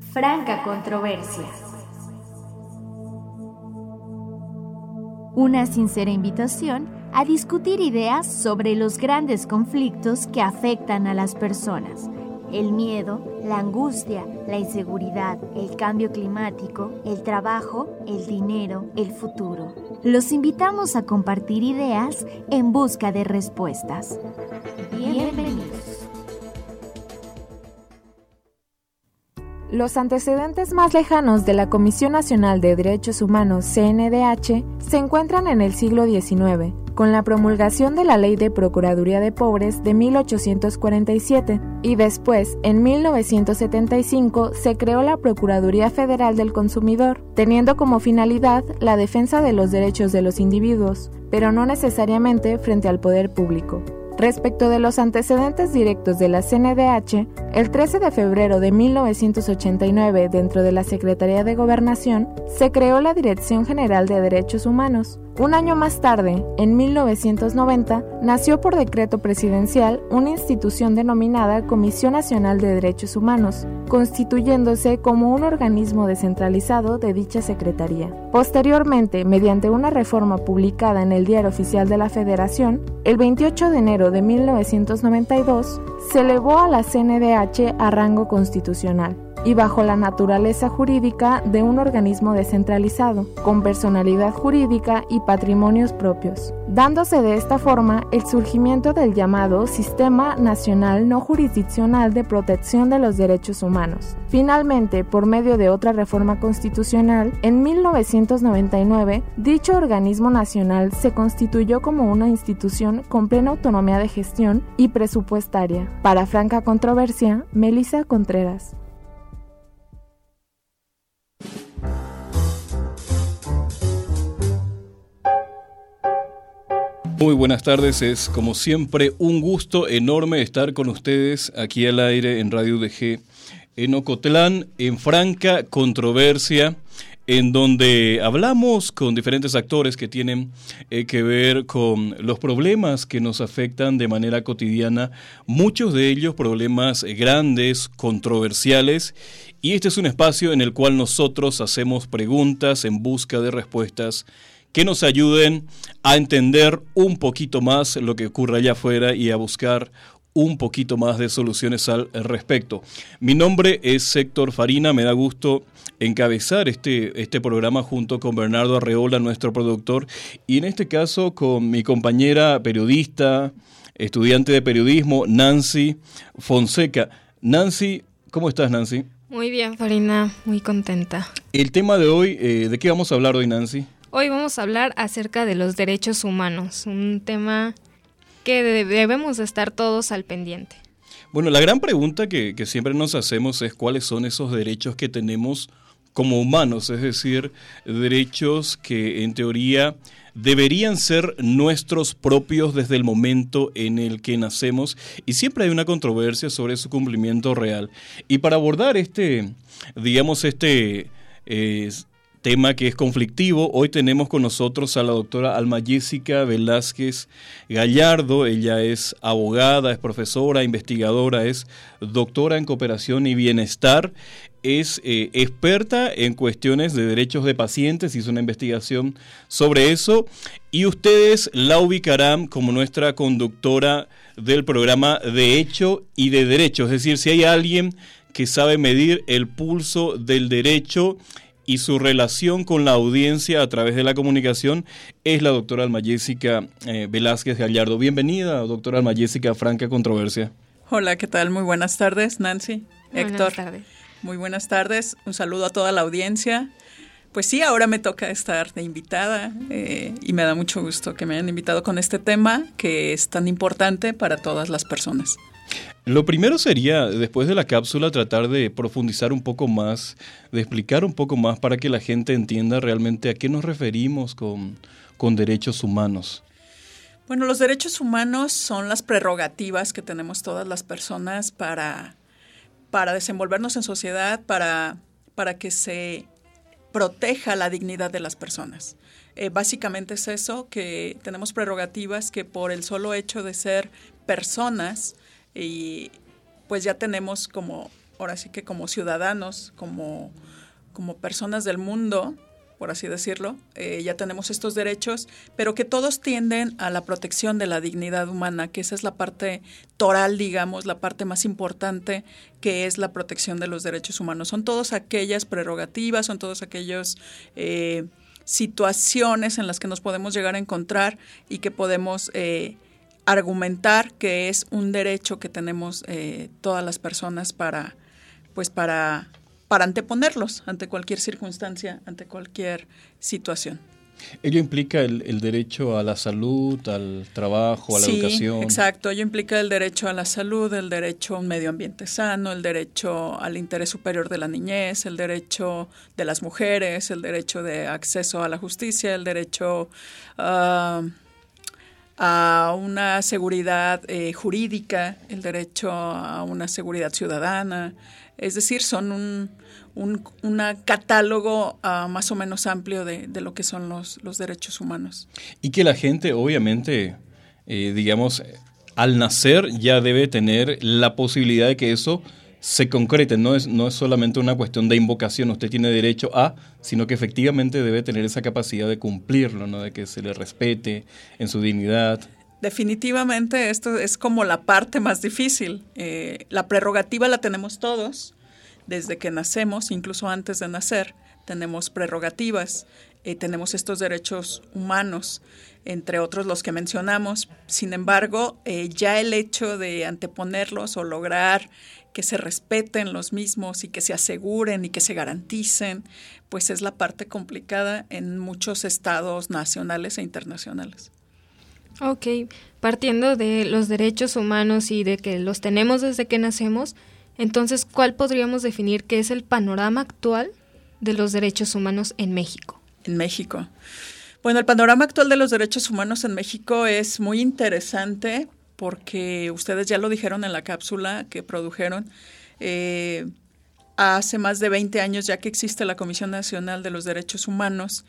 Franca controversia. Una sincera invitación a discutir ideas sobre los grandes conflictos que afectan a las personas. El miedo, la angustia, la inseguridad, el cambio climático, el trabajo, el dinero, el futuro. Los invitamos a compartir ideas en busca de respuestas. Bienvenidos. Los antecedentes más lejanos de la Comisión Nacional de Derechos Humanos, CNDH, se encuentran en el siglo XIX, con la promulgación de la Ley de Procuraduría de Pobres de 1847, y después, en 1975, se creó la Procuraduría Federal del Consumidor, teniendo como finalidad la defensa de los derechos de los individuos, pero no necesariamente frente al poder público. Respecto de los antecedentes directos de la CNDH, el 13 de febrero de 1989, dentro de la Secretaría de Gobernación, se creó la Dirección General de Derechos Humanos. Un año más tarde, en 1990, nació por decreto presidencial una institución denominada Comisión Nacional de Derechos Humanos, constituyéndose como un organismo descentralizado de dicha secretaría. Posteriormente, mediante una reforma publicada en el Diario Oficial de la Federación, el 28 de enero de 1992, se elevó a la CNDH a rango constitucional y bajo la naturaleza jurídica de un organismo descentralizado, con personalidad jurídica y patrimonios propios, dándose de esta forma el surgimiento del llamado Sistema Nacional No Jurisdiccional de Protección de los Derechos Humanos. Finalmente, por medio de otra reforma constitucional, en 1999, dicho organismo nacional se constituyó como una institución con plena autonomía de gestión y presupuestaria. Para Franca Controversia, Melissa Contreras. Muy buenas tardes, es como siempre un gusto enorme estar con ustedes aquí al aire en Radio UDG en Ocotlán, en Franca Controversia, en donde hablamos con diferentes actores que tienen que ver con los problemas que nos afectan de manera cotidiana, muchos de ellos problemas grandes, controversiales, y este es un espacio en el cual nosotros hacemos preguntas en busca de respuestas que nos ayuden a entender un poquito más lo que ocurre allá afuera y a buscar un poquito más de soluciones al respecto. Mi nombre es Héctor Farina, me da gusto encabezar este programa junto con Bernardo Arreola, nuestro productor, y en este caso con mi compañera periodista, estudiante de periodismo, Nancy Fonseca. Nancy, ¿cómo estás, Nancy? Muy bien, Farina, muy contenta. El tema de hoy, ¿de qué vamos a hablar hoy, Nancy? Hoy vamos a hablar acerca de los derechos humanos, un tema que debemos estar todos al pendiente. Bueno, la gran pregunta que siempre nos hacemos es cuáles son esos derechos que tenemos como humanos, es decir, derechos que en teoría deberían ser nuestros propios desde el momento en el que nacemos, y siempre hay una controversia sobre su cumplimiento real. Y para abordar este tema que es conflictivo, hoy tenemos con nosotros a la doctora Alma Jessica Velázquez Gallardo. Ella es abogada, es profesora, investigadora, es doctora en cooperación y bienestar, es experta en cuestiones de derechos de pacientes, hizo una investigación sobre eso, y ustedes la ubicarán como nuestra conductora del programa de Hecho y de Derecho, es decir, si hay alguien que sabe medir el pulso del derecho y su relación con la audiencia a través de la comunicación, es la doctora Alma Jessica Velázquez Gallardo. Bienvenida, doctora Alma Jessica, a Franca Controversia. Hola, ¿qué tal? Muy buenas tardes, Nancy, Héctor. Buenas tardes. Muy buenas tardes, un saludo a toda la audiencia. Pues sí, ahora me toca estar de invitada y me da mucho gusto que me hayan invitado con este tema que es tan importante para todas las personas. Lo primero sería, después de la cápsula, tratar de profundizar un poco más, de explicar un poco más para que la gente entienda realmente a qué nos referimos con derechos humanos. Bueno, los derechos humanos son las prerrogativas que tenemos todas las personas para desenvolvernos en sociedad, para que se proteja la dignidad de las personas. Básicamente es eso, que tenemos prerrogativas que por el solo hecho de ser personas, y pues ya tenemos como ahora sí que como ciudadanos, como personas del mundo, por así decirlo, ya tenemos estos derechos, pero que todos tienden a la protección de la dignidad humana, que esa es la parte toral, digamos, la parte más importante, que es la protección de los derechos humanos. Son todas aquellas prerrogativas, son todos aquellos situaciones en las que nos podemos llegar a encontrar y que podemos argumentar que es un derecho que tenemos todas las personas para anteponerlos ante cualquier circunstancia, ante cualquier situación. ¿Ello implica el derecho a la salud, al trabajo, a la educación? Sí, exacto. Ello implica el derecho a la salud, el derecho a un medio ambiente sano, el derecho al interés superior de la niñez, el derecho de las mujeres, el derecho de acceso a la justicia, el derecho a una seguridad jurídica, el derecho a una seguridad ciudadana. Es decir, son un catálogo más o menos amplio de lo que son los derechos humanos. Y que la gente, obviamente, digamos, al nacer ya debe tener la posibilidad de que eso se concrete. No es solamente una cuestión de invocación, usted tiene derecho a, sino que efectivamente debe tener esa capacidad de cumplirlo, ¿no? De que se le respete en su dignidad. Definitivamente esto es como la parte más difícil. La prerrogativa la tenemos todos desde que nacemos, incluso antes de nacer. Tenemos prerrogativas, tenemos estos derechos humanos, entre otros los que mencionamos. Sin embargo, ya el hecho de anteponerlos o lograr que se respeten los mismos y que se aseguren y que se garanticen, pues es la parte complicada en muchos estados nacionales e internacionales. Ok, partiendo de los derechos humanos y de que los tenemos desde que nacemos, entonces, ¿cuál podríamos definir que es el panorama actual de los derechos humanos en México? En México. Bueno, el panorama actual de los derechos humanos en México es muy interesante porque ustedes ya lo dijeron en la cápsula que produjeron. Hace más de 20 años ya que existe la Comisión Nacional de los Derechos Humanos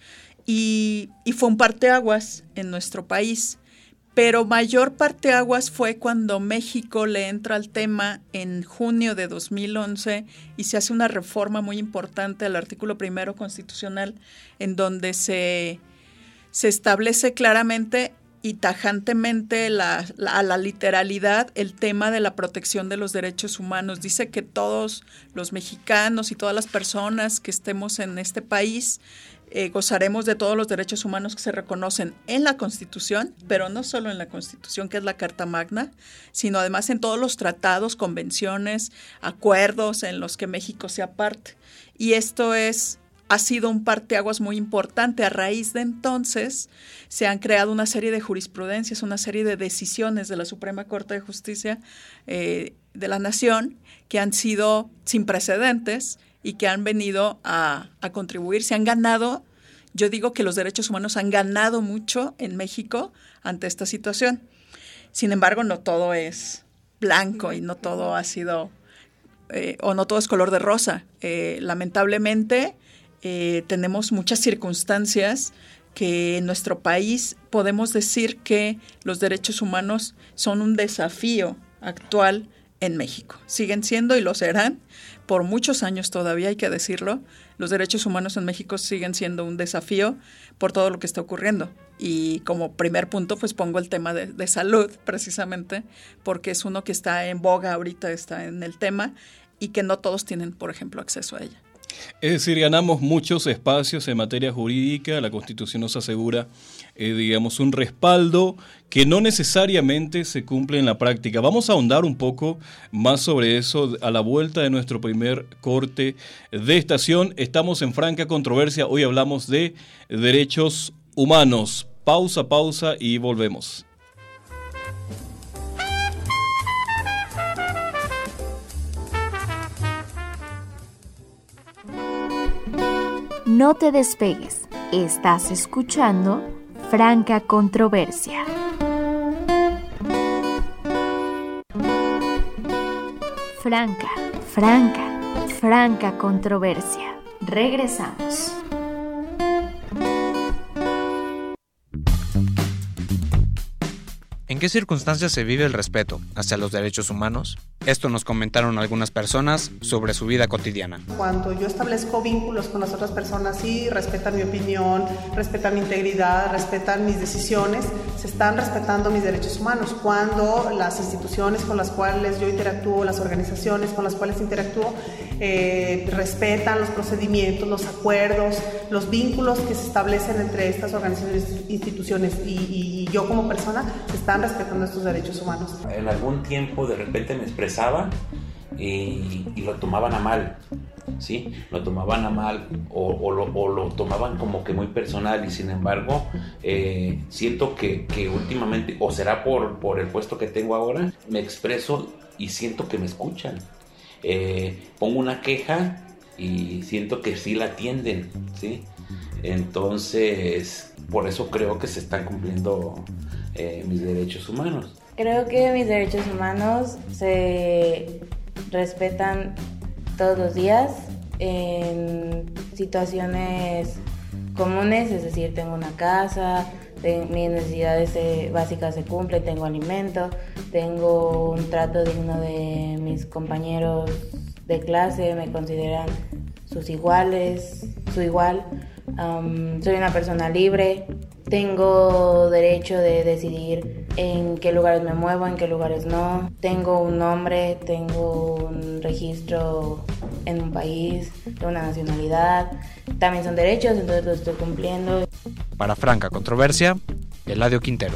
y fue un parteaguas en nuestro país. Pero mayor parteaguas fue cuando México le entra al tema en junio de 2011 y se hace una reforma muy importante al artículo 1 constitucional en donde se establece claramente y tajantemente a la literalidad el tema de la protección de los derechos humanos. Dice que todos los mexicanos y todas las personas que estemos en este país gozaremos de todos los derechos humanos que se reconocen en la Constitución, pero no solo en la Constitución, que es la Carta Magna, sino además en todos los tratados, convenciones, acuerdos en los que México sea parte. Y esto ha sido un parteaguas muy importante. A raíz de entonces se han creado una serie de jurisprudencias, una serie de decisiones de la Suprema Corte de Justicia de la Nación que han sido sin precedentes y que han venido a contribuir, se han ganado. Yo digo que los derechos humanos han ganado mucho en México ante esta situación. Sin embargo, no todo es blanco y no todo ha sido, o no todo es color de rosa. Lamentablemente, tenemos muchas circunstancias que en nuestro país podemos decir que los derechos humanos son un desafío actual en México. Siguen siendo y lo serán por muchos años todavía, hay que decirlo. Los derechos humanos en México siguen siendo un desafío por todo lo que está ocurriendo. Y como primer punto, pues pongo el tema de salud, precisamente, porque es uno que está en boga ahorita, está en el tema, y que no todos tienen, por ejemplo, acceso a ella. Es decir, ganamos muchos espacios en materia jurídica, la Constitución nos asegura, digamos, un respaldo que no necesariamente se cumple en la práctica. Vamos a ahondar un poco más sobre eso a la vuelta de nuestro primer corte de estación. Estamos en franca controversia, hoy hablamos de derechos humanos. Pausa y volvemos. No te despegues, estás escuchando Franca Controversia. Franca Controversia. Regresamos. En qué circunstancias se vive el respeto hacia los derechos humanos? Esto nos comentaron algunas personas sobre su vida cotidiana. Cuando yo establezco vínculos con las otras personas y respetan mi opinión, respetan mi integridad, respetan mis decisiones, se están respetando mis derechos humanos. Cuando las instituciones con las cuales yo interactúo, las organizaciones con las cuales interactúo, respetan los procedimientos, los acuerdos, los vínculos que se establecen entre estas organizaciones, instituciones y yo como persona, se están respetando estos derechos humanos. En algún tiempo de repente me expresaba y lo tomaban a mal, ¿sí? Lo tomaban a mal o lo tomaban como que muy personal, y sin embargo siento que últimamente, o será por el puesto que tengo ahora, me expreso y siento que me escuchan. Pongo una queja y siento que sí la atienden, ¿sí? Entonces, por eso creo que se están cumpliendo mis derechos humanos. Creo que mis derechos humanos se respetan todos los días en situaciones comunes, es decir, tengo una casa, mis necesidades básicas se cumplen, tengo alimento, tengo un trato digno de mis compañeros de clase, me consideran su igual, soy una persona libre, tengo derecho de decidir en qué lugares me muevo, en qué lugares no, tengo un nombre, tengo un registro en un país, tengo una nacionalidad, también son derechos, entonces los estoy cumpliendo. Para Franca Controversia, Eladio Quintero.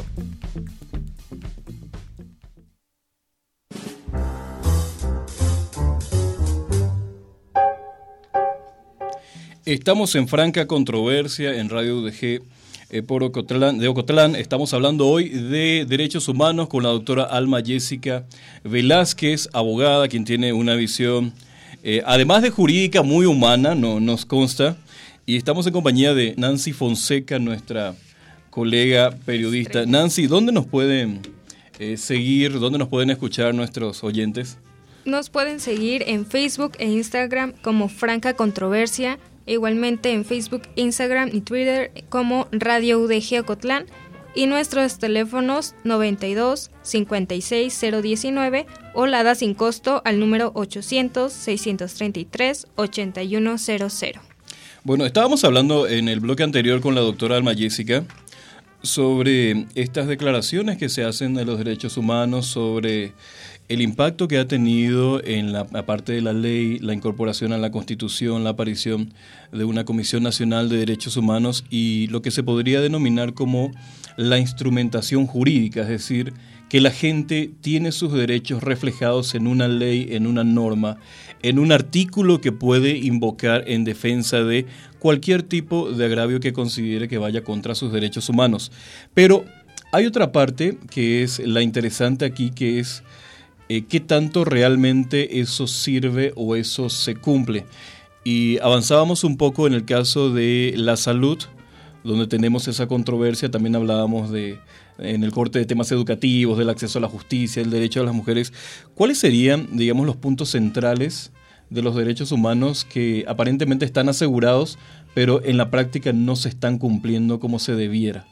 Estamos en Franca Controversia en Radio UDG por Ocotlán. Estamos hablando hoy de derechos humanos con la doctora Alma Jessica Velázquez, abogada, quien tiene una visión, además de jurídica, muy humana, nos consta. Y estamos en compañía de Nancy Fonseca, nuestra colega periodista. Nancy, ¿dónde nos pueden seguir, dónde nos pueden escuchar nuestros oyentes? Nos pueden seguir en Facebook e Instagram como Franca Controversia, igualmente en Facebook, Instagram y Twitter como Radio UDG Ocotlán, y nuestros teléfonos 92 56 019 o la da sin costo al número 800 633 8100. Bueno, estábamos hablando en el bloque anterior con la doctora Alma Jessica sobre estas declaraciones que se hacen de los derechos humanos, sobre el impacto que ha tenido en la parte de la ley, la incorporación a la Constitución, la aparición de una Comisión Nacional de Derechos Humanos y lo que se podría denominar como la instrumentación jurídica, es decir, que la gente tiene sus derechos reflejados en una ley, en una norma, en un artículo que puede invocar en defensa de cualquier tipo de agravio que considere que vaya contra sus derechos humanos. Pero hay otra parte que es la interesante aquí, que es qué tanto realmente eso sirve o eso se cumple. Y avanzábamos un poco en el caso de la salud, donde tenemos esa controversia. También hablábamos en el corte de temas educativos, del acceso a la justicia, el derecho de las mujeres. ¿Cuáles serían, digamos, los puntos centrales de los derechos humanos que aparentemente están asegurados, pero en la práctica no se están cumpliendo como se debiera?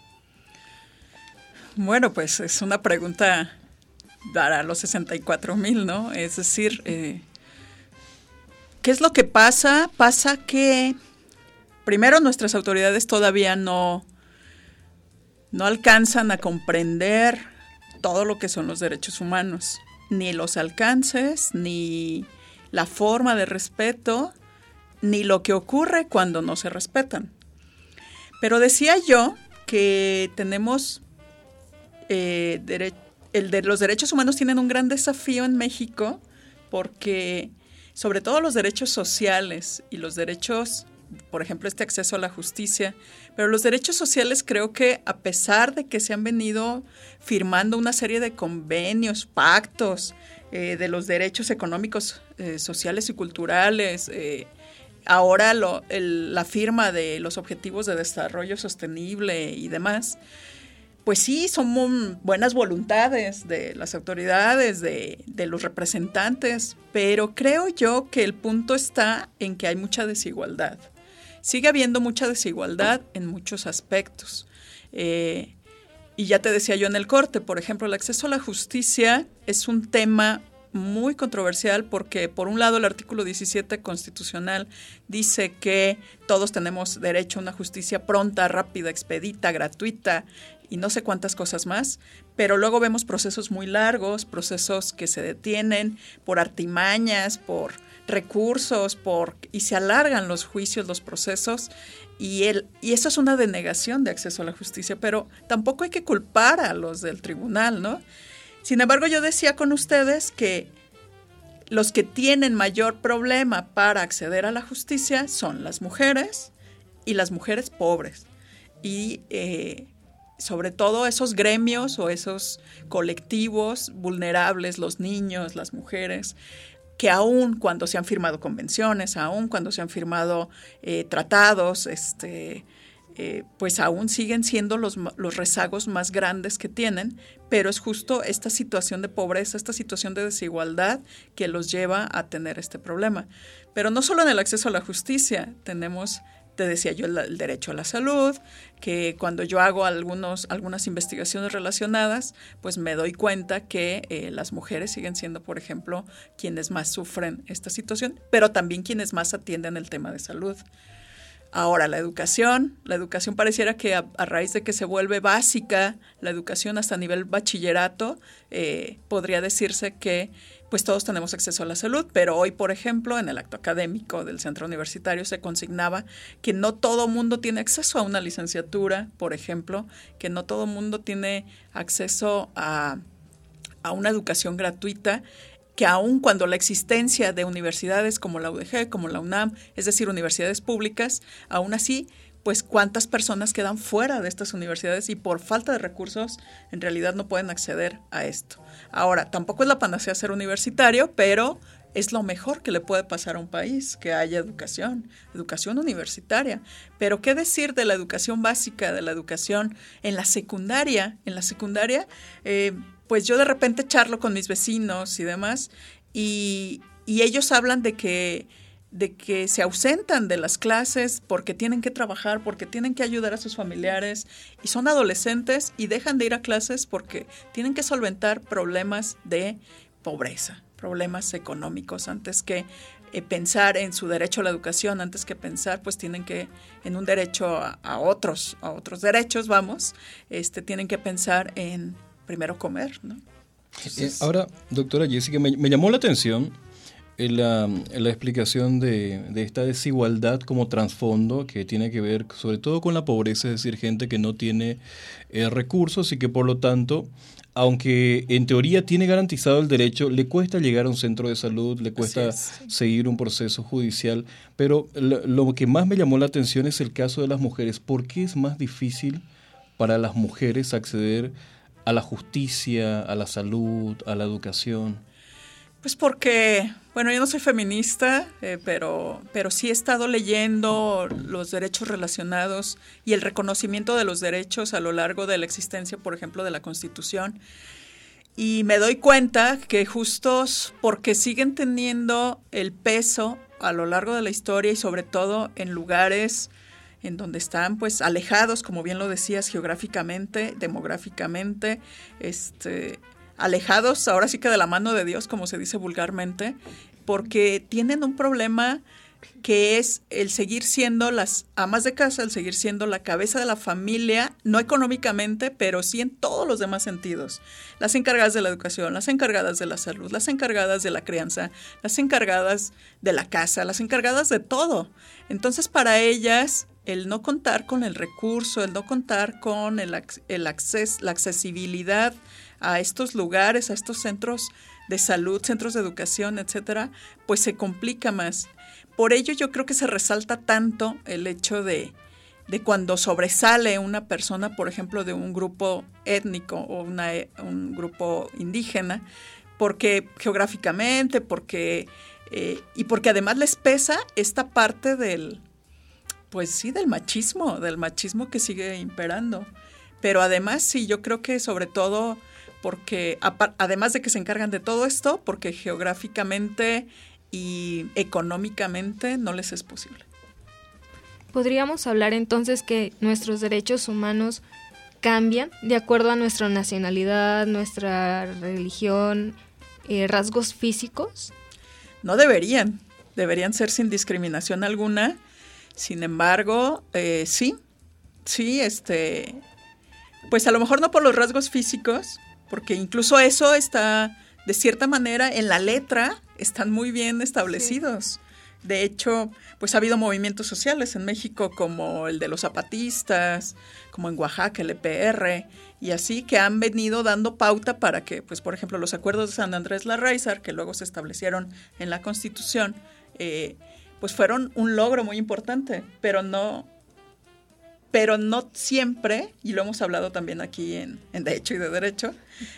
Bueno, pues es una pregunta para los 64,000, ¿no? Es decir, ¿qué es lo que pasa? Pasa que primero nuestras autoridades todavía no alcanzan a comprender todo lo que son los derechos humanos, ni los alcances, ni la forma de respeto, ni lo que ocurre cuando no se respetan. Pero decía yo que tenemos los derechos humanos tienen un gran desafío en México, porque sobre todo los derechos sociales y los derechos, por ejemplo, este acceso a la justicia, pero los derechos sociales creo que a pesar de que se han venido firmando una serie de convenios, pactos de los derechos económicos, sociales y culturales, ahora la firma de los Objetivos de Desarrollo Sostenible y demás, pues sí, son buenas voluntades de las autoridades, de los representantes, pero creo yo que el punto está en que hay mucha desigualdad. Sigue habiendo mucha desigualdad en muchos aspectos. Y ya te decía yo en el corte, por ejemplo, el acceso a la justicia es un tema muy controversial porque, por un lado, el artículo 17 constitucional dice que todos tenemos derecho a una justicia pronta, rápida, expedita, gratuita y no sé cuántas cosas más, pero luego vemos procesos muy largos, procesos que se detienen por artimañas, por recursos, y se alargan los juicios, los procesos, y eso es una denegación de acceso a la justicia, pero tampoco hay que culpar a los del tribunal, ¿no? Sin embargo, yo decía con ustedes que los que tienen mayor problema para acceder a la justicia son las mujeres y las mujeres pobres. Y sobre todo esos gremios o esos colectivos vulnerables, los niños, las mujeres, que aun cuando se han firmado convenciones, aun cuando se han firmado tratados, pues aún siguen siendo los rezagos más grandes que tienen, pero es justo esta situación de pobreza, esta situación de desigualdad que los lleva a tener este problema. Pero no solo en el acceso a la justicia, tenemos, te decía yo, el derecho a la salud, que cuando yo hago algunas investigaciones relacionadas, pues me doy cuenta que las mujeres siguen siendo, por ejemplo, quienes más sufren esta situación, pero también quienes más atienden el tema de salud. Ahora, la educación pareciera que a raíz de que se vuelve básica la educación hasta nivel bachillerato, podría decirse que pues todos tenemos acceso a la salud, pero hoy, por ejemplo, en el acto académico del centro universitario se consignaba que no todo mundo tiene acceso a una licenciatura, por ejemplo, que no todo mundo tiene acceso a una educación gratuita, que aun cuando la existencia de universidades como la UDG, como la UNAM, es decir, universidades públicas, aún así, pues cuántas personas quedan fuera de estas universidades y por falta de recursos en realidad no pueden acceder a esto. Ahora, tampoco es la panacea ser universitario, pero es lo mejor que le puede pasar a un país, que haya educación universitaria. Pero ¿qué decir de la educación básica, de la educación en la secundaria? En la secundaria, pues yo de repente charlo con mis vecinos y demás, y ellos hablan de que se ausentan de las clases porque tienen que trabajar, porque tienen que ayudar a sus familiares, y son adolescentes y dejan de ir a clases porque tienen que solventar problemas de pobreza, problemas económicos, antes que pensar en su derecho a la educación, antes que pensar, pues tienen que, en un derecho a otros derechos, tienen que pensar en primero comer, ¿no? Entonces, ahora, doctora Jessica, me llamó la atención la explicación de esta desigualdad como trasfondo que tiene que ver sobre todo con la pobreza, es decir, gente que no tiene recursos y que por lo tanto, aunque en teoría tiene garantizado el derecho, le cuesta llegar a un centro de salud, le cuesta seguir un proceso judicial, pero lo que más me llamó la atención es el caso de las mujeres. ¿Por qué es más difícil para las mujeres acceder a la justicia, a la salud, a la educación? Pues porque, bueno, yo no soy feminista, pero sí he estado leyendo los derechos relacionados y el reconocimiento de los derechos a lo largo de la existencia, por ejemplo, de la Constitución. Y me doy cuenta que justos porque siguen teniendo el peso a lo largo de la historia y sobre todo en lugares en donde están pues alejados, como bien lo decías, geográficamente, demográficamente, alejados ahora sí que de la mano de Dios, como se dice vulgarmente, porque tienen un problema que es el seguir siendo las amas de casa, el seguir siendo la cabeza de la familia, no económicamente, pero sí en todos los demás sentidos. Las encargadas de la educación, las encargadas de la salud, las encargadas de la crianza, las encargadas de la casa, las encargadas de todo. Entonces, para ellas, el no contar con el recurso, el no contar con el acceso, la accesibilidad a estos lugares, a estos centros de salud, centros de educación, etcétera, pues se complica más. Por ello yo creo que se resalta tanto el hecho de cuando sobresale una persona, por ejemplo, de un grupo étnico o un grupo indígena, porque geográficamente, porque además les pesa esta parte del machismo que sigue imperando. Pero además sí, yo creo que sobre todo porque además de que se encargan de todo esto, porque geográficamente y económicamente no les es posible. Podríamos hablar entonces que nuestros derechos humanos cambian de acuerdo a nuestra nacionalidad, nuestra religión, rasgos físicos? No deberían ser sin discriminación alguna. Sin embargo, sí, pues a lo mejor no por los rasgos físicos, porque incluso eso está, de cierta manera, en la letra, están muy bien establecidos. Sí. De hecho, pues ha habido movimientos sociales en México como el de los zapatistas, como en Oaxaca, el EPR, y así, que han venido dando pauta para que, pues por ejemplo, los acuerdos de San Andrés Larráizar, que luego se establecieron en la Constitución, pues fueron un logro muy importante, pero no siempre, y lo hemos hablado también aquí en De Hecho y de Derecho,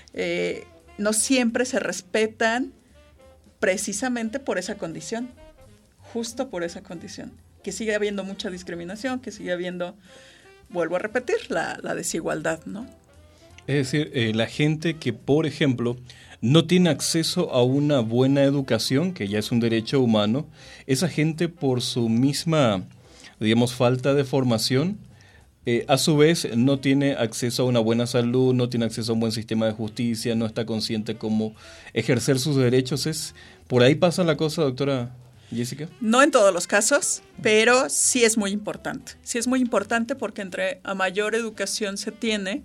no siempre se respetan precisamente por esa condición. Justo por esa condición, que sigue habiendo mucha discriminación, que sigue habiendo, vuelvo a repetir, la desigualdad, ¿no? Es decir, la gente que, por ejemplo, no tiene acceso a una buena educación, que ya es un derecho humano, esa gente por su misma, digamos, falta de formación, a su vez no tiene acceso a una buena salud, no tiene acceso a un buen sistema de justicia, no está consciente cómo ejercer sus derechos. ¿Por ahí pasa la cosa, doctora Jessica? No en todos los casos, pero sí es muy importante. Sí es muy importante porque a mayor educación se tiene,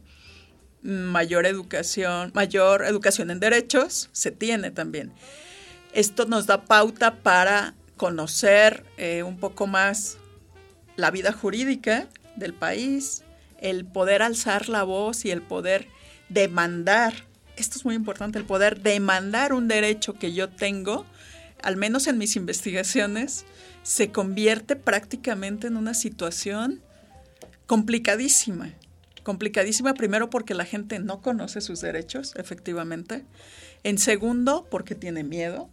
mayor educación en derechos se tiene también. Esto nos da pauta para conocer un poco más la vida jurídica del país, el poder alzar la voz y el poder demandar. Esto es muy importante, el poder demandar un derecho que yo tengo, al menos en mis investigaciones, se convierte prácticamente en una situación complicadísima. Complicadísima, primero porque la gente no conoce sus derechos, efectivamente. En segundo, porque tiene miedo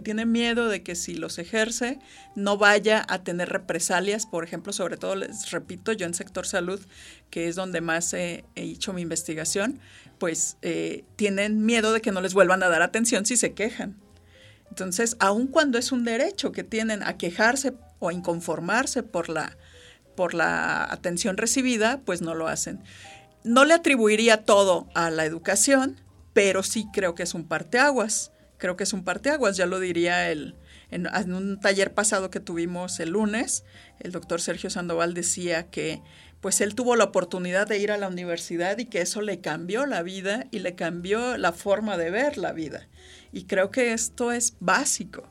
de que si los ejerce no vaya a tener represalias. Por ejemplo, sobre todo, les repito, yo en sector salud, que es donde más he hecho mi investigación, pues tienen miedo de que no les vuelvan a dar atención si se quejan. Entonces, aun cuando es un derecho que tienen a quejarse o a inconformarse por la atención recibida, pues no lo hacen. No le atribuiría todo a la educación, pero sí creo que es un parteaguas. Ya lo diría en un taller pasado que tuvimos el lunes, el doctor Sergio Sandoval decía que pues él tuvo la oportunidad de ir a la universidad y que eso le cambió la vida y le cambió la forma de ver la vida. Y creo que esto es básico.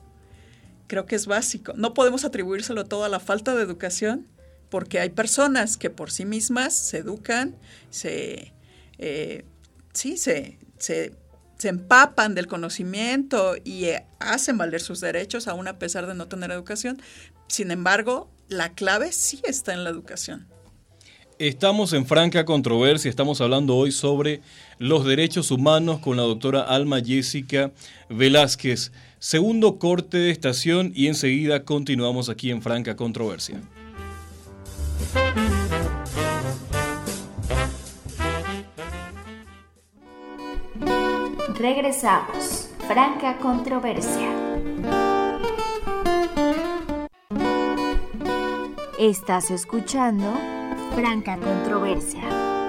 No podemos atribuírselo todo a la falta de educación, porque hay personas que por sí mismas se educan, se empapan del conocimiento y hacen valer sus derechos, aún a pesar de no tener educación. Sin embargo, la clave sí está en la educación. Estamos en franca controversia, estamos hablando hoy sobre los derechos humanos con la doctora Alma Jessica Velázquez. Segundo corte de estación y enseguida continuamos aquí en franca controversia. Regresamos. Franca controversia. Estás escuchando Franca controversia.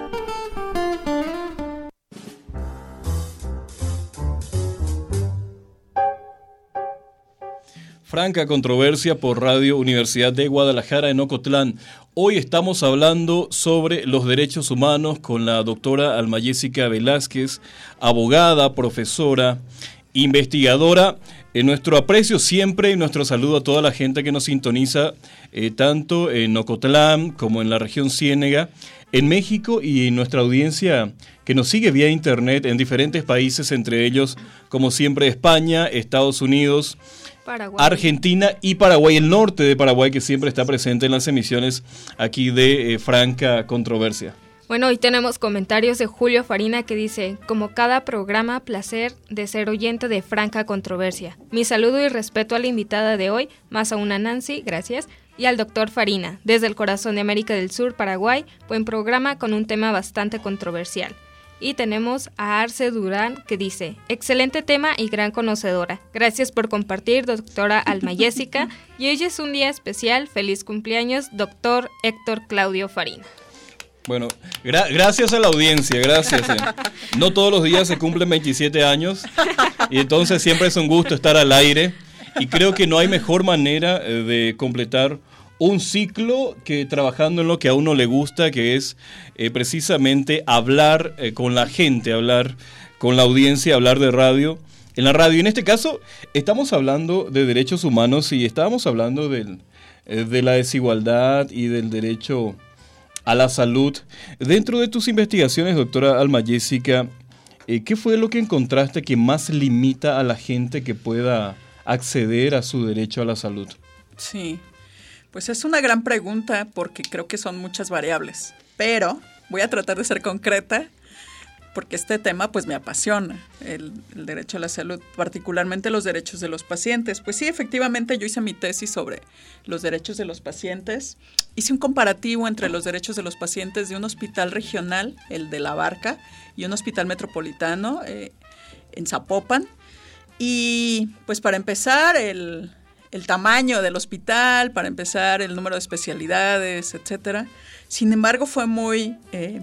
Franca controversia por Radio Universidad de Guadalajara en Ocotlán. Hoy estamos hablando sobre los derechos humanos con la doctora Alma Jessica Velázquez, abogada, profesora, investigadora. Nuestro aprecio siempre y nuestro saludo a toda la gente que nos sintoniza, tanto en Ocotlán como en la región Ciénega, en México, y en nuestra audiencia que nos sigue vía internet en diferentes países, entre ellos, como siempre, España, Estados Unidos, Paraguay, Argentina y Paraguay, el norte de Paraguay, que siempre está presente en las emisiones aquí de Franca Controversia. Bueno, hoy tenemos comentarios de Julio Farina que dice: como cada programa, placer de ser oyente de Franca Controversia. Mi saludo y respeto a la invitada de hoy, más aún a Nancy, gracias, y al doctor Farina, desde el corazón de América del Sur, Paraguay, buen programa con un tema bastante controversial. Y tenemos a Arce Durán que dice: excelente tema y gran conocedora. Gracias por compartir, doctora Alma Jessica. Y hoy es un día especial. Feliz cumpleaños, doctor Héctor Claudio Farina. Bueno, gracias a la audiencia, gracias. No todos los días se cumplen 27 años y entonces siempre es un gusto estar al aire y creo que no hay mejor manera de completar un ciclo que trabajando en lo que a uno le gusta, que es precisamente hablar con la gente, hablar con la audiencia, hablar de radio. En la radio, en este caso, estamos hablando de derechos humanos y estábamos hablando de la desigualdad y del derecho a la salud. Dentro de tus investigaciones, doctora Alma Jessica, ¿qué fue lo que encontraste que más limita a la gente que pueda acceder a su derecho a la salud? Sí, pues es una gran pregunta porque creo que son muchas variables, pero voy a tratar de ser concreta porque este tema pues me apasiona, el derecho a la salud, particularmente los derechos de los pacientes. Pues sí, efectivamente yo hice mi tesis sobre los derechos de los pacientes. Hice un comparativo entre los derechos de los pacientes de un hospital regional, el de La Barca, y un hospital metropolitano en Zapopan. Y pues para empezar, el tamaño del hospital, para empezar el número de especialidades, etcétera. Sin embargo, fue muy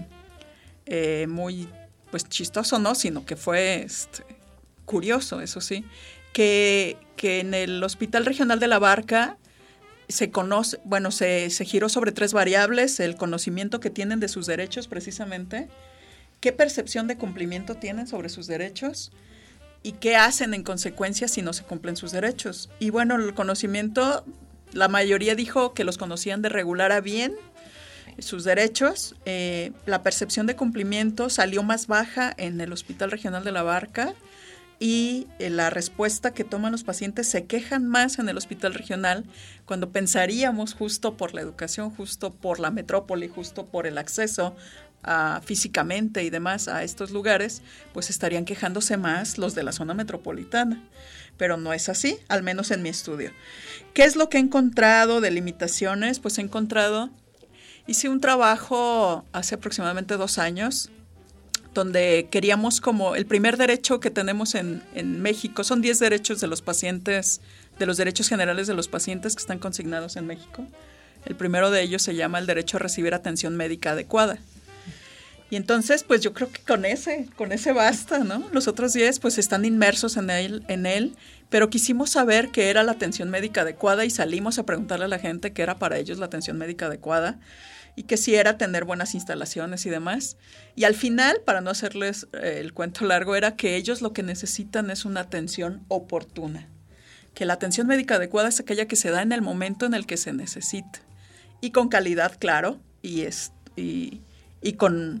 pues chistoso, ¿no? Sino que fue curioso, eso sí, que en el Hospital Regional de La Barca se giró sobre 3 variables: el conocimiento que tienen de sus derechos precisamente, qué percepción de cumplimiento tienen sobre sus derechos y qué hacen en consecuencia si no se cumplen sus derechos. Y bueno, el conocimiento, la mayoría dijo que los conocían de regular a bien sus derechos. La percepción de cumplimiento salió más baja en el Hospital Regional de La Barca y la respuesta que toman los pacientes se quejan más en el hospital regional, cuando pensaríamos, justo por la educación, justo por la metrópoli, justo por el acceso físicamente y demás a estos lugares, pues estarían quejándose más los de la zona metropolitana. Pero no es así, al menos en mi estudio. ¿Qué es lo que he encontrado de limitaciones? Pues hice un trabajo hace aproximadamente 2 años, donde queríamos, como el primer derecho que tenemos en México, son 10 derechos de los pacientes, de los derechos generales de los pacientes que están consignados en México. El primero de ellos se llama el derecho a recibir atención médica adecuada. Y entonces, pues yo creo que con ese basta, ¿no? Los otros 10 pues están inmersos en él, pero quisimos saber qué era la atención médica adecuada y salimos a preguntarle a la gente qué era para ellos la atención médica adecuada y que sí era tener buenas instalaciones y demás. Y al final, para no hacerles el cuento largo, era que ellos lo que necesitan es una atención oportuna. Que la atención médica adecuada es aquella que se da en el momento en el que se necesita. Y con calidad, claro, y con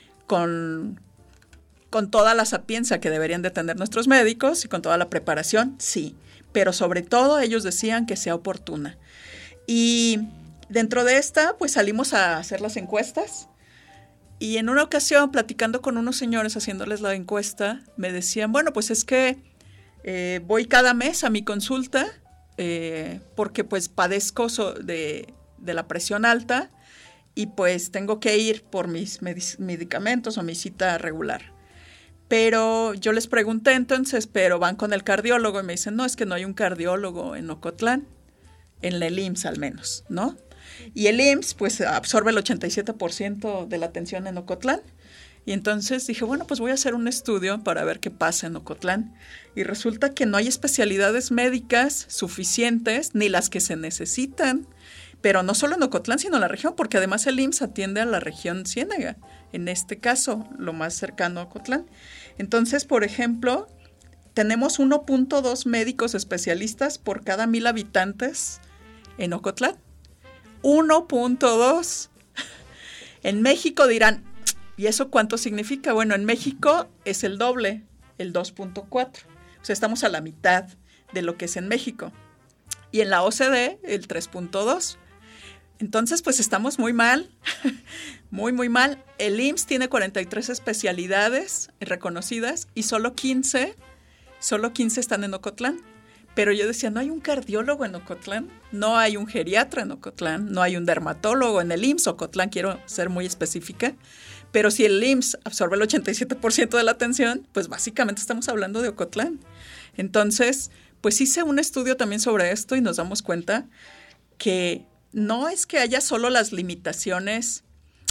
toda la sapiencia que deberían de tener nuestros médicos y con toda la preparación, sí. Pero sobre todo ellos decían que sea oportuna. Y dentro de esta, pues salimos a hacer las encuestas. Y en una ocasión, platicando con unos señores, haciéndoles la encuesta, me decían, bueno, pues es que voy cada mes a mi consulta porque pues padezco de la presión alta y pues tengo que ir por mis medicamentos o mi cita regular. Pero yo les pregunté entonces, pero van con el cardiólogo, y me dicen, no, es que no hay un cardiólogo en Ocotlán, en el IMSS al menos, ¿no? Y el IMSS pues absorbe el 87% de la atención en Ocotlán. Y entonces dije, bueno, pues voy a hacer un estudio para ver qué pasa en Ocotlán. Y resulta que no hay especialidades médicas suficientes, ni las que se necesitan, pero no solo en Ocotlán, sino en la región, porque además el IMSS atiende a la región Ciénega, en este caso, lo más cercano a Ocotlán. Entonces, por ejemplo, tenemos 1.2 médicos especialistas por cada 1,000 habitantes en Ocotlán. 1.2. En México dirán, ¿y eso cuánto significa? Bueno, en México es el doble, el 2.4. O sea, estamos a la mitad de lo que es en México. Y en la OCDE, el 3.2. Entonces, pues estamos muy mal, muy, muy mal. El IMSS tiene 43 especialidades reconocidas y solo 15 están en Ocotlán. Pero yo decía, no hay un cardiólogo en Ocotlán, no hay un geriatra en Ocotlán, no hay un dermatólogo en el IMSS Ocotlán, quiero ser muy específica. Pero si el IMSS absorbe el 87% de la atención, pues básicamente estamos hablando de Ocotlán. Entonces, pues hice un estudio también sobre esto y nos damos cuenta que no es que haya solo las limitaciones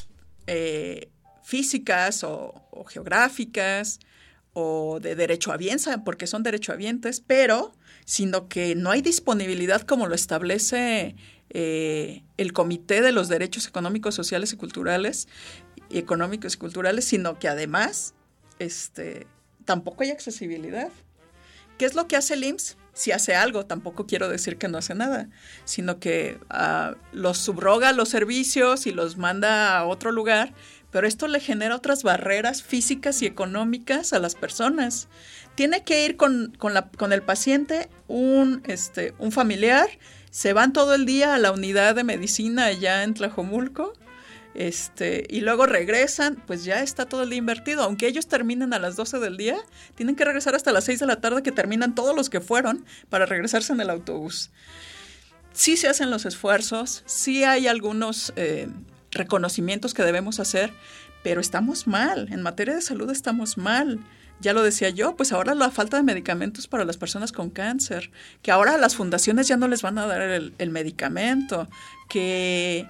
físicas o geográficas o de derechohabiense, porque son derechohabientes, pero sino que no hay disponibilidad como lo establece el Comité de los Derechos Económicos, Sociales y Culturales, sino que además tampoco hay accesibilidad. ¿Qué es lo que hace el IMSS? Si hace algo, tampoco quiero decir que no hace nada, sino que los subroga los servicios y los manda a otro lugar, pero esto le genera otras barreras físicas y económicas a las personas. Tiene que ir con el paciente un familiar, se van todo el día a la unidad de medicina allá en Tlajomulco, y luego regresan, pues ya está todo el día invertido. Aunque ellos terminen a las 12 del día, tienen que regresar hasta las 6 de la tarde, que terminan todos los que fueron, para regresarse en el autobús. Sí se hacen los esfuerzos, sí hay algunos reconocimientos que debemos hacer, pero estamos mal, en materia de salud estamos mal. Ya lo decía yo, pues ahora la falta de medicamentos para las personas con cáncer, que ahora las fundaciones ya no les van a dar el medicamento, que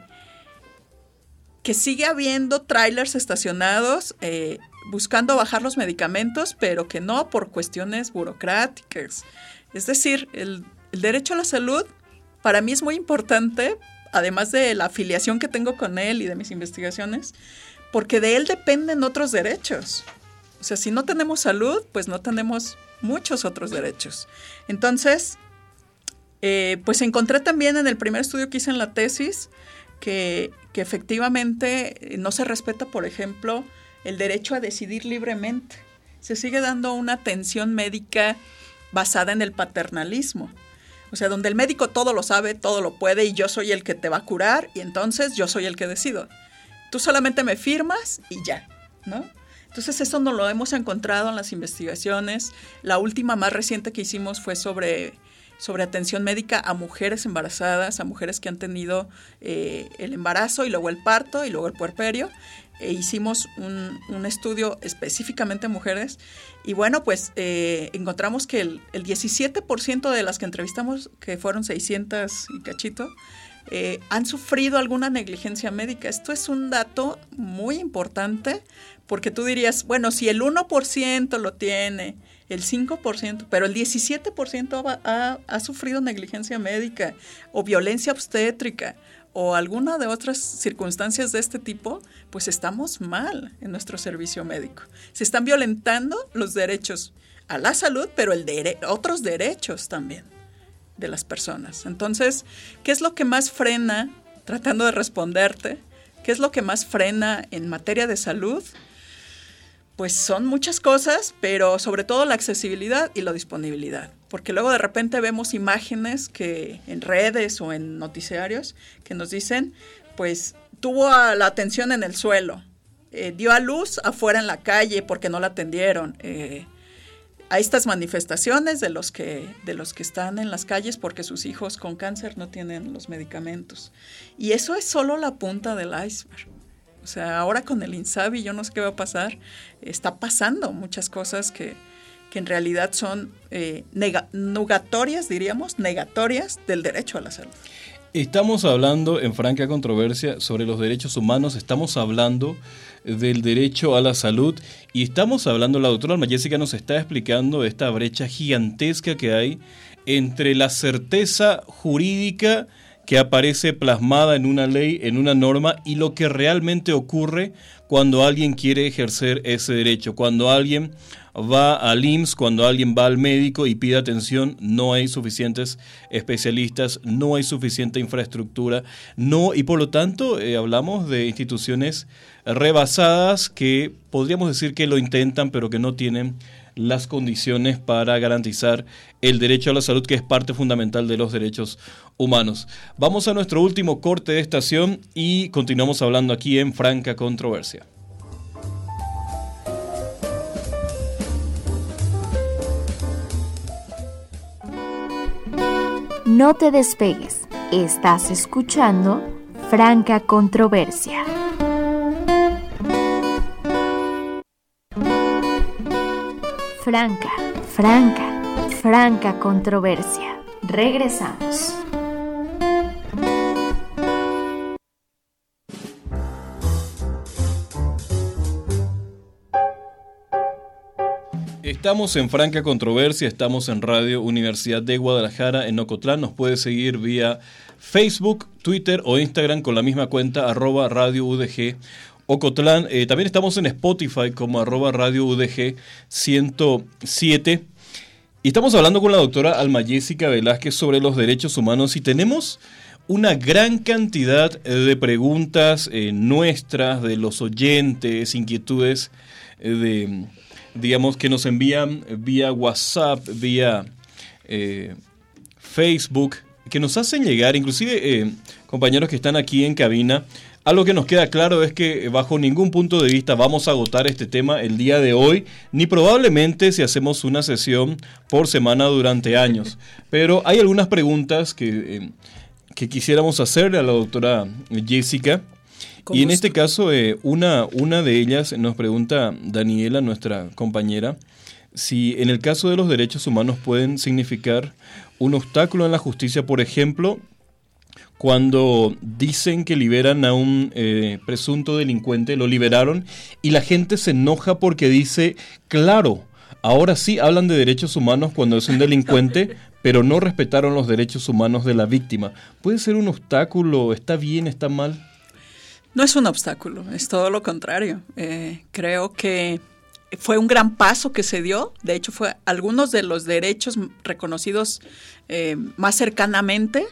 sigue habiendo trailers estacionados buscando bajar los medicamentos, pero que no por cuestiones burocráticas. Es decir, el derecho a la salud para mí es muy importante, además de la afiliación que tengo con él y de mis investigaciones, porque de él dependen otros derechos. O sea, si no tenemos salud, pues no tenemos muchos otros derechos. Entonces, pues encontré también en el primer estudio que hice en la tesis que efectivamente no se respeta, por ejemplo, el derecho a decidir libremente. Se sigue dando una atención médica basada en el paternalismo. O sea, donde el médico todo lo sabe, todo lo puede, y yo soy el que te va a curar, y entonces yo soy el que decido. Tú solamente me firmas y ya, ¿no? Entonces eso no lo hemos encontrado en las investigaciones. La última más reciente que hicimos fue sobre atención médica a mujeres embarazadas, a mujeres que han tenido el embarazo y luego el parto y luego el puerperio. Hicimos un estudio específicamente a mujeres y bueno, pues encontramos que el 17% de las que entrevistamos, que fueron 600 y cachito, han sufrido alguna negligencia médica. Esto es un dato muy importante porque tú dirías, bueno, si el 1% lo tiene, el 5%, pero el 17% ha sufrido negligencia médica o violencia obstétrica o alguna de otras circunstancias de este tipo, pues estamos mal en nuestro servicio médico. Se están violentando los derechos a la salud, pero otros derechos también de las personas. Entonces, ¿qué es lo que más frena, tratando de responderte, qué es lo que más frena en materia de salud? Pues son muchas cosas, pero sobre todo la accesibilidad y la disponibilidad. Porque luego de repente vemos imágenes que en redes o en noticiarios que nos dicen, pues tuvo la atención en el suelo, dio a luz afuera en la calle porque no la atendieron. Hay estas manifestaciones de los que están en las calles porque sus hijos con cáncer no tienen los medicamentos. Y eso es solo la punta del iceberg. O sea, ahora con el INSABI, yo no sé qué va a pasar, está pasando muchas cosas que en realidad son negatorias del derecho a la salud. Estamos hablando en franca controversia sobre los derechos humanos, estamos hablando del derecho a la salud y estamos hablando, la doctora Alma Jessica nos está explicando esta brecha gigantesca que hay entre la certeza jurídica que aparece plasmada en una ley, en una norma, y lo que realmente ocurre cuando alguien quiere ejercer ese derecho. Cuando alguien va al IMSS, cuando alguien va al médico y pide atención, no hay suficientes especialistas, no hay suficiente infraestructura, y por lo tanto hablamos de instituciones rebasadas que podríamos decir que lo intentan, pero que no tienen las condiciones para garantizar el derecho a la salud, que es parte fundamental de los derechos humanos. Vamos a nuestro último corte de estación y continuamos hablando aquí en Franca Controversia. No te despegues, estás escuchando Franca Controversia. Franca Controversia. Regresamos. Estamos en Franca Controversia, estamos en Radio Universidad de Guadalajara en Ocotlán. Nos puede seguir vía Facebook, Twitter o Instagram con la misma cuenta @Radio UDG Ocotlán. También estamos en Spotify como @Radio UDG 107. Y estamos hablando con la doctora Alma Jessica Velázquez sobre los derechos humanos y tenemos una gran cantidad de preguntas nuestras, de los oyentes, inquietudes digamos que nos envían vía WhatsApp, vía Facebook, que nos hacen llegar, inclusive compañeros que están aquí en cabina. Algo que nos queda claro es que bajo ningún punto de vista vamos a agotar este tema el día de hoy, ni probablemente si hacemos una sesión por semana durante años. Pero hay algunas preguntas que quisiéramos hacerle a la doctora Jessica. Y en este caso, una de ellas nos pregunta Daniela, nuestra compañera, si en el caso de los derechos humanos pueden significar un obstáculo en la justicia, por ejemplo, cuando dicen que liberan a un presunto delincuente, lo liberaron, y la gente se enoja porque dice, claro, ahora sí hablan de derechos humanos cuando es un delincuente, pero no respetaron los derechos humanos de la víctima. ¿Puede ser un obstáculo? ¿Está bien? ¿Está mal? No es un obstáculo, es todo lo contrario. Creo que fue un gran paso que se dio. De hecho, fue algunos de los derechos reconocidos más cercanamente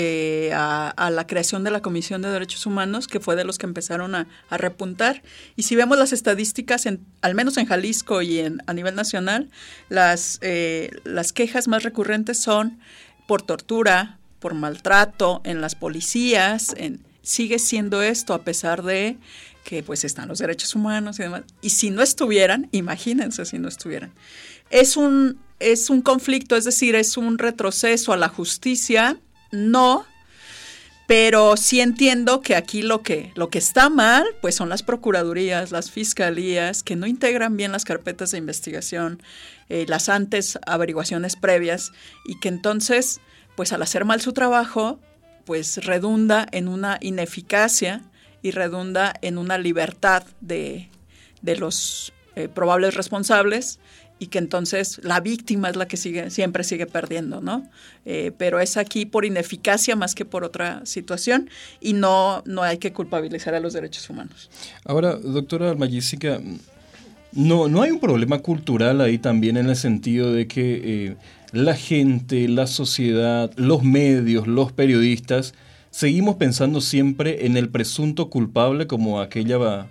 a la creación de la Comisión de Derechos Humanos, que fue de los que empezaron a repuntar. Y si vemos las estadísticas, al menos en Jalisco y a nivel nacional, las quejas más recurrentes son por tortura, por maltrato en las policías. Sigue siendo esto a pesar de que pues están los derechos humanos y demás. Y si no estuvieran, imagínense si no estuvieran. Es un conflicto, es decir, es un retroceso a la justicia. No, pero sí entiendo que aquí lo que está mal, pues son las procuradurías, las fiscalías, que no integran bien las carpetas de investigación, las antes averiguaciones previas, y que entonces, pues al hacer mal su trabajo, pues redunda en una ineficacia y redunda en una libertad de los probables responsables, y que entonces la víctima es la que siempre sigue perdiendo, ¿no? Pero es aquí por ineficacia más que por otra situación, y no hay que culpabilizar a los derechos humanos. Ahora, doctora Alma Jessica, ¿no hay un problema cultural ahí también en el sentido de que la gente, la sociedad, los medios, los periodistas, seguimos pensando siempre en el presunto culpable como aquel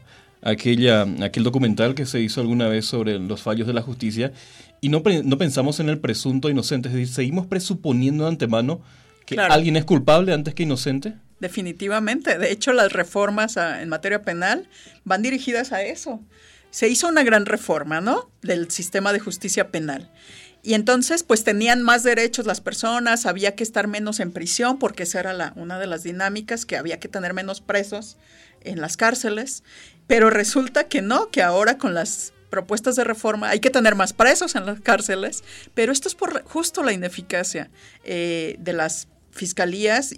documental que se hizo alguna vez sobre los fallos de la justicia, y no pensamos en el presunto inocente? Es decir, ¿seguimos presuponiendo de antemano que alguien es culpable antes que inocente? Definitivamente. De hecho, las reformas en materia penal van dirigidas a eso. Se hizo una gran reforma, ¿no?, del sistema de justicia penal. Y entonces, pues tenían más derechos las personas, había que estar menos en prisión, porque esa era una de las dinámicas, que había que tener menos presos en las cárceles. Pero resulta que no, que ahora con las propuestas de reforma hay que tener más presos en las cárceles, pero esto es por justo la ineficacia de las fiscalías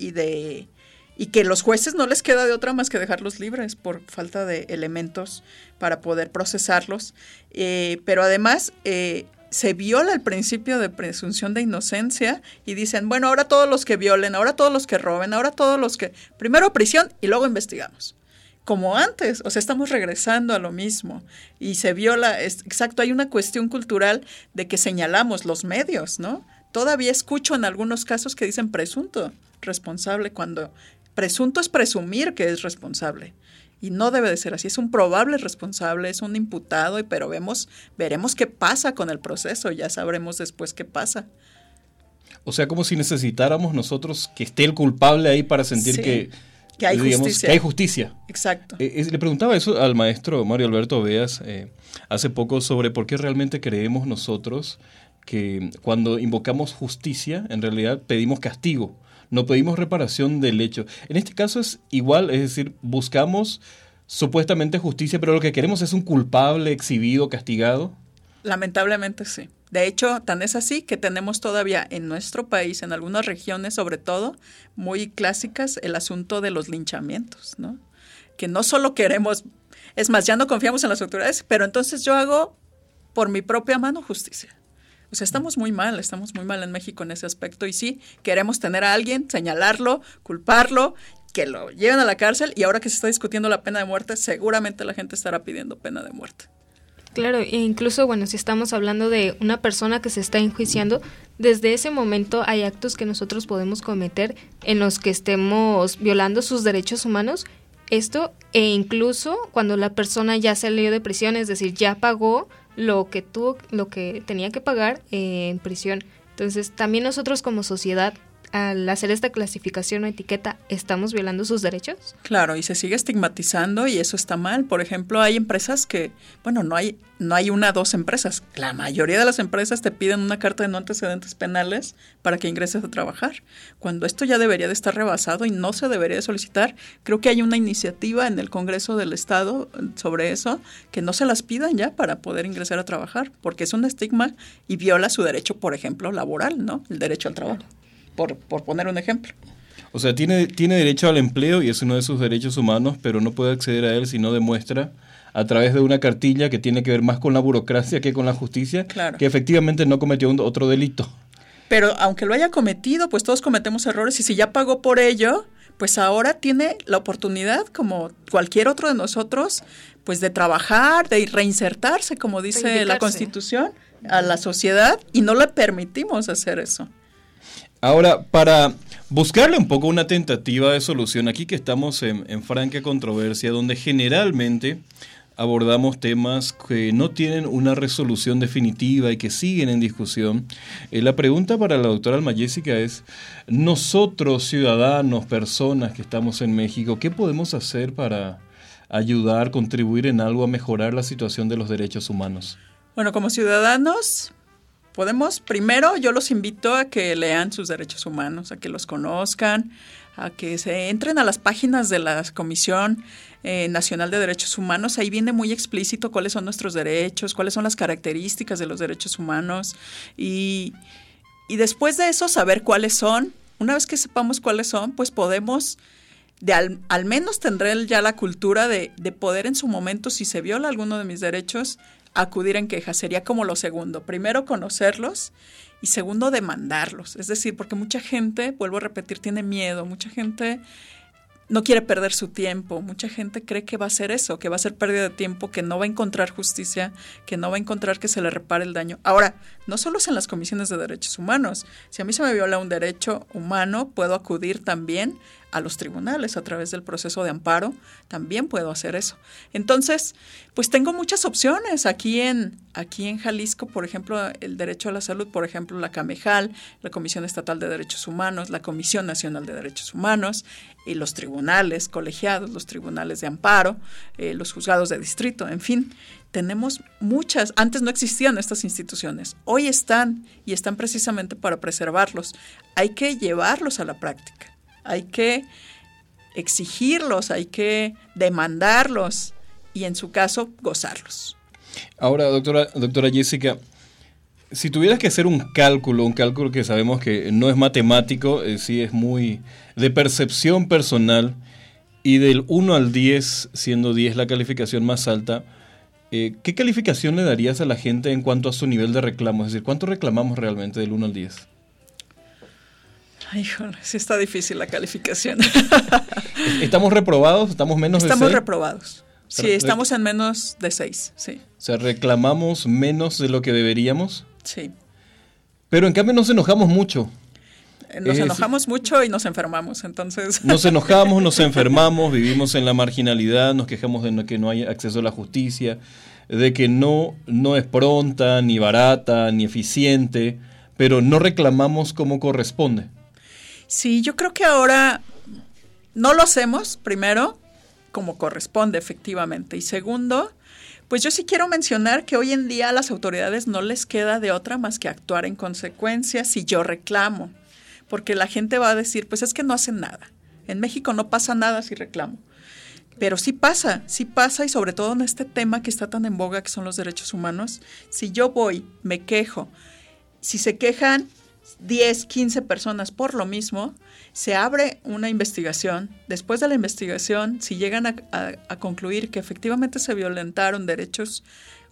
y que los jueces no les queda de otra más que dejarlos libres por falta de elementos para poder procesarlos. Pero además se viola el principio de presunción de inocencia y dicen, bueno, ahora todos los que violen, ahora todos los que roben, ahora todos los que... Primero prisión y luego investigamos. Como antes, o sea, estamos regresando a lo mismo y se viola, exacto, hay una cuestión cultural de que señalamos los medios, ¿no? Todavía escucho en algunos casos que dicen presunto responsable, cuando presunto es presumir que es responsable. Y no debe de ser así, es un probable responsable, es un imputado, pero veremos qué pasa con el proceso, ya sabremos después qué pasa. O sea, como si necesitáramos nosotros que esté el culpable ahí para sentir sí, que hay justicia. Que hay justicia. Exacto. Le preguntaba eso al maestro Mario Alberto Beas hace poco sobre por qué realmente creemos nosotros que cuando invocamos justicia, en realidad pedimos castigo. No pedimos reparación del hecho. En este caso es igual, es decir, buscamos supuestamente justicia, pero lo que queremos es un culpable exhibido, castigado. Lamentablemente sí. De hecho, tan es así que tenemos todavía en nuestro país, en algunas regiones sobre todo, muy clásicas, el asunto de los linchamientos, ¿no? Que no solo queremos, es más, ya no confiamos en las autoridades, pero entonces yo hago por mi propia mano justicia. O sea, estamos muy mal en México en ese aspecto y sí, queremos tener a alguien, señalarlo, culparlo, que lo lleven a la cárcel y ahora que se está discutiendo la pena de muerte, seguramente la gente estará pidiendo pena de muerte. Claro, e incluso, bueno, si estamos hablando de una persona que se está enjuiciando, desde ese momento hay actos que nosotros podemos cometer en los que estemos violando sus derechos humanos. Esto, e incluso cuando la persona ya salió de prisión, es decir, ya pagó lo que tenía que pagar en prisión. Entonces, también nosotros como sociedad, al hacer esta clasificación o etiqueta, ¿estamos violando sus derechos? Claro, y se sigue estigmatizando y eso está mal. Por ejemplo, hay empresas que, bueno, no hay 1 o 2 empresas. La mayoría de las empresas te piden una carta de no antecedentes penales para que ingreses a trabajar. Cuando esto ya debería de estar rebasado y no se debería de solicitar, creo que hay una iniciativa en el Congreso del Estado sobre eso, que no se las pidan ya para poder ingresar a trabajar, porque es un estigma y viola su derecho, por ejemplo, laboral, ¿no? El derecho al trabajo. Por poner un ejemplo. O sea, tiene derecho al empleo y es uno de sus derechos humanos, pero no puede acceder a él si no demuestra a través de una cartilla que tiene que ver más con la burocracia que con la justicia, claro, que efectivamente no cometió otro delito. Pero aunque lo haya cometido, pues todos cometemos errores y si ya pagó por ello, pues ahora tiene la oportunidad, como cualquier otro de nosotros, pues de trabajar, de reinsertarse, como dice la Constitución, a la sociedad y no le permitimos hacer eso. Ahora, para buscarle un poco una tentativa de solución, aquí que estamos en franca controversia, donde generalmente abordamos temas que no tienen una resolución definitiva y que siguen en discusión, la pregunta para la doctora Alma Jessica es, nosotros, ciudadanos, personas que estamos en México, ¿qué podemos hacer para ayudar, contribuir en algo a mejorar la situación de los derechos humanos? Bueno, como ciudadanos primero yo los invito a que lean sus derechos humanos, a que los conozcan, a que se entren a las páginas de la Comisión Nacional de Derechos Humanos. Ahí viene muy explícito cuáles son nuestros derechos, cuáles son las características de los derechos humanos y después de eso saber cuáles son. Una vez que sepamos cuáles son, pues podemos, al menos tendré ya la cultura de poder en su momento, si se viola alguno de mis derechos, acudir en queja. Sería como lo segundo. Primero, conocerlos y segundo, demandarlos. Es decir, porque mucha gente, vuelvo a repetir, tiene miedo. Mucha gente no quiere perder su tiempo. Mucha gente cree que va a ser eso, que va a ser pérdida de tiempo, que no va a encontrar justicia, que no va a encontrar que se le repare el daño. Ahora, no solo es en las comisiones de derechos humanos. Si a mí se me viola un derecho humano, puedo acudir también a los tribunales a través del proceso de amparo, también puedo hacer eso. Entonces, pues tengo muchas opciones. Aquí en Jalisco, por ejemplo, el derecho a la salud, por ejemplo, la CAMEJAL, la Comisión Estatal de Derechos Humanos, la Comisión Nacional de Derechos Humanos, y los tribunales colegiados, los tribunales de amparo, los juzgados de distrito, en fin, tenemos muchas. Antes no existían estas instituciones, hoy están y están precisamente para preservarlos. Hay que llevarlos a la práctica. Hay que exigirlos, hay que demandarlos y en su caso gozarlos. Ahora, doctora Jessica, si tuvieras que hacer un cálculo que sabemos que no es matemático, sí es muy de percepción personal y del 1 al 10, siendo 10 la calificación más alta, ¿qué calificación le darías a la gente en cuanto a su nivel de reclamo? Es decir, ¿cuánto reclamamos realmente del 1 al 10? Ay, híjole, sí está difícil la calificación. ¿Estamos reprobados? ¿Estamos menos de 6? Estamos reprobados. Sí, estamos en menos de 6, sí. O sea, ¿reclamamos menos de lo que deberíamos? Sí. Pero en cambio nos enojamos mucho. Nos enojamos mucho y nos enfermamos, entonces... Nos enojamos, nos enfermamos, vivimos en la marginalidad, nos quejamos de que no hay acceso a la justicia, de que no es pronta, ni barata, ni eficiente, pero no reclamamos como corresponde. Sí, yo creo que ahora no lo hacemos, primero, como corresponde efectivamente. Y segundo, pues yo sí quiero mencionar que hoy en día a las autoridades no les queda de otra más que actuar en consecuencia si yo reclamo. Porque la gente va a decir, pues es que no hacen nada. En México no pasa nada si reclamo. Pero sí pasa y sobre todo en este tema que está tan en boga que son los derechos humanos. Si yo voy, me quejo, si se quejan 10, 15 personas por lo mismo, se abre una investigación. Después de la investigación, si llegan a concluir que efectivamente se violentaron derechos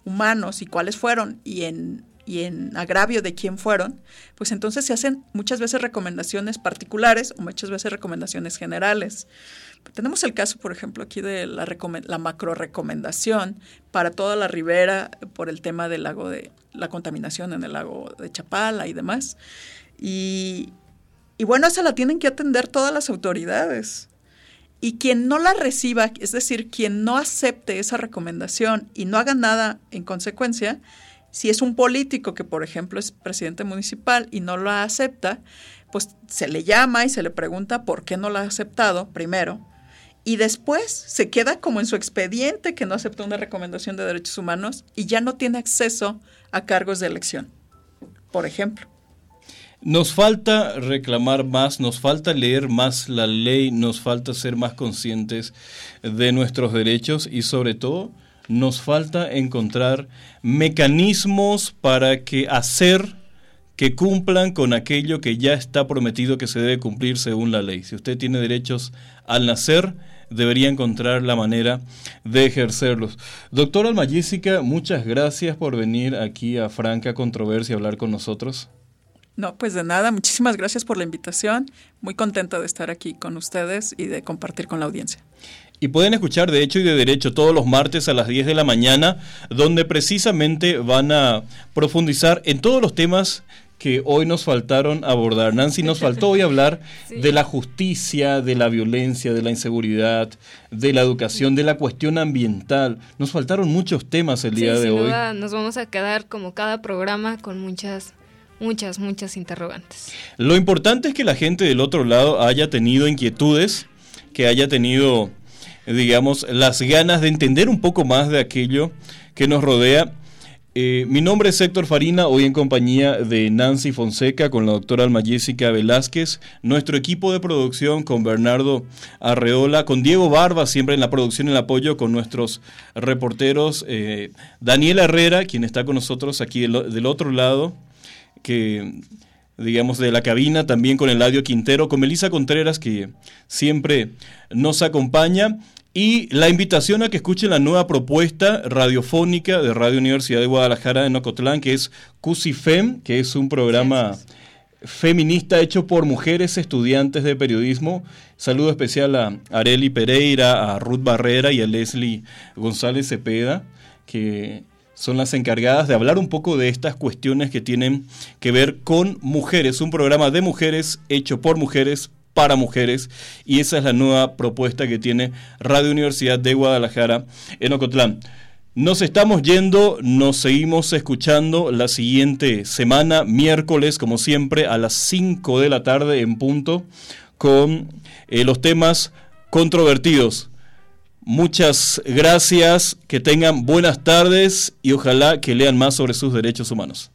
humanos y cuáles fueron y en agravio de quién fueron, pues entonces se hacen muchas veces recomendaciones particulares o muchas veces recomendaciones generales. Tenemos el caso, por ejemplo, aquí de la macro recomendación para toda la ribera por el tema del lago de la contaminación en el lago de Chapala y demás. Y bueno, esa la tienen que atender todas las autoridades. Y quien no la reciba, es decir, quien no acepte esa recomendación y no haga nada en consecuencia, si es un político que, por ejemplo, es presidente municipal y no la acepta, pues se le llama y se le pregunta por qué no la ha aceptado primero. Y después se queda como en su expediente que no aceptó una recomendación de derechos humanos y ya no tiene acceso a cargos de elección, por ejemplo. Nos falta reclamar más, nos falta leer más la ley, nos falta ser más conscientes de nuestros derechos y sobre todo nos falta encontrar mecanismos para que cumplan con aquello que ya está prometido que se debe cumplir según la ley. Si usted tiene derechos al nacer, debería encontrar la manera de ejercerlos. Doctora Alma Jessica, muchas gracias por venir aquí a Franca Controversia a hablar con nosotros. No, pues de nada, muchísimas gracias por la invitación. Muy contenta de estar aquí con ustedes y de compartir con la audiencia. Y pueden escuchar De Hecho y de Derecho todos los martes a las 10 de la mañana, donde precisamente van a profundizar en todos los temas que hoy nos faltaron abordar. Nancy, nos faltó hoy hablar de la justicia, de la violencia, de la inseguridad, de la educación, de la cuestión ambiental. Nos faltaron muchos temas el día de hoy. Sin duda, nos vamos a quedar como cada programa con muchas interrogantes. Lo importante es que la gente del otro lado haya tenido inquietudes, que haya tenido, digamos, las ganas de entender un poco más de aquello que nos rodea. Mi nombre es Héctor Farina, hoy en compañía de Nancy Fonseca, con la doctora Alma Jessica Velázquez, nuestro equipo de producción con Bernardo Arreola, con Diego Barba, siempre en la producción y el apoyo, con nuestros reporteros, Daniela Herrera, quien está con nosotros aquí del otro lado, que digamos de la cabina, también con Eladio Quintero, con Melissa Contreras, que siempre nos acompaña, y la invitación a que escuchen la nueva propuesta radiofónica de Radio Universidad de Guadalajara en Ocotlán, que es CUSIFEM, que es un programa feminista hecho por mujeres estudiantes de periodismo. Saludo especial a Areli Pereira, a Ruth Barrera y a Leslie González Cepeda, que son las encargadas de hablar un poco de estas cuestiones que tienen que ver con mujeres. Un programa de mujeres hecho por mujeres para mujeres, y esa es la nueva propuesta que tiene Radio Universidad de Guadalajara en Ocotlán. Nos estamos yendo, nos seguimos escuchando la siguiente semana, miércoles, como siempre, a las 5 de la tarde en punto, con los temas controvertidos. Muchas gracias, que tengan buenas tardes y ojalá que lean más sobre sus derechos humanos.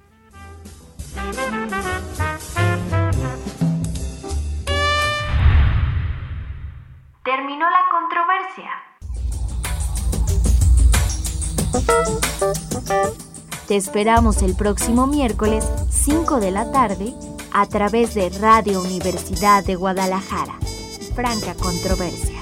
Terminó la controversia. Te esperamos el próximo miércoles, 5 de la tarde, a través de Radio Universidad de Guadalajara. Franca Controversia.